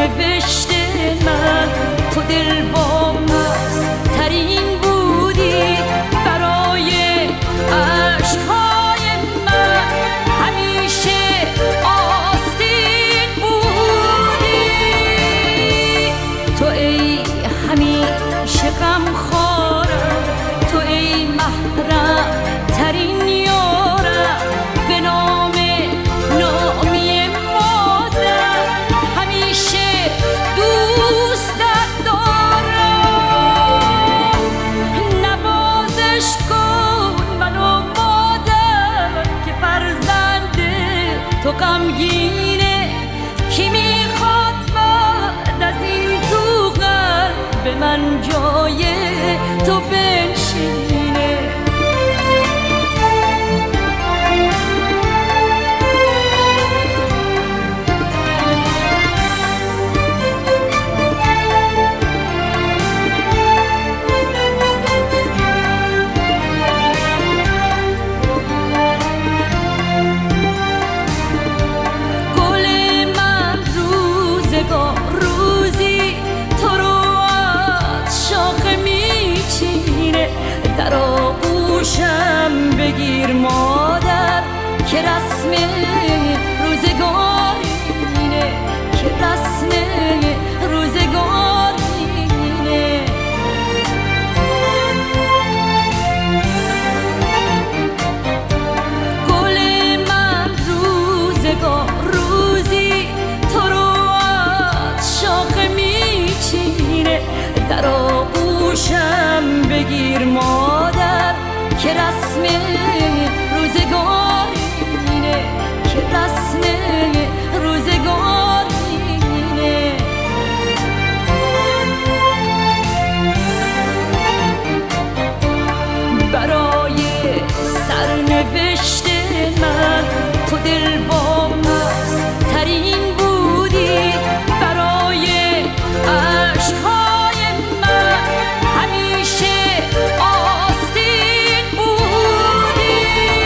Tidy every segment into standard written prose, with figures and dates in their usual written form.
سرنوشت من تو دلواپس ترین بودی برای عشقهای من، همیشه آستین بودی. تو ای همیشه غمخوارم، تو ای محرم ترین یارم، به نام نامی مادر همیشه دوستت دارم. نوازش کن منو مادر که فرزند تو غمگینه، کی میخواد بعد از این تو قلب من جای تو بنشینه. در آغوشم بگیر مادر که رسم روزگارینه، که رسم روزگارینه. گل من روزگار روزی تو رو از شاخه میچینه، در آغوشم بگیر مادر که رسم روزگارینه، که رسم روزگارینه. برای سرنوشت من تو دلواپس ترین بودی برای عشقهای من، همیشه آستین بودی.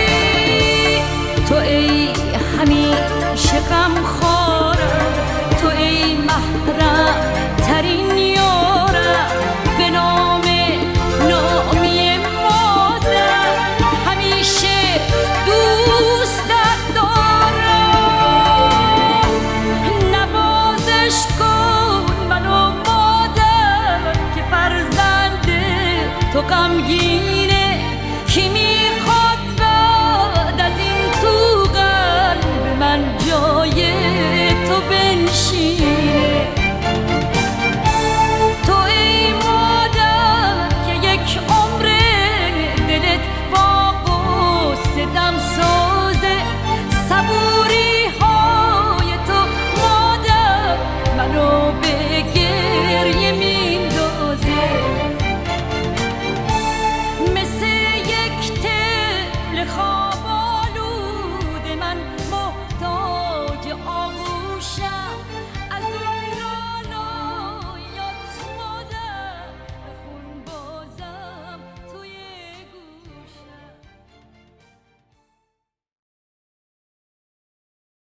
تو ای همیشه غمخوارم، تو ای محرم ترین یارم، به نام نامی مادر همیشه دوستت دارم. نوازش کن منو مادر که فرزند تو غمگینه، کی میخواد بعد از این تو قلب من جای تو بنشینه.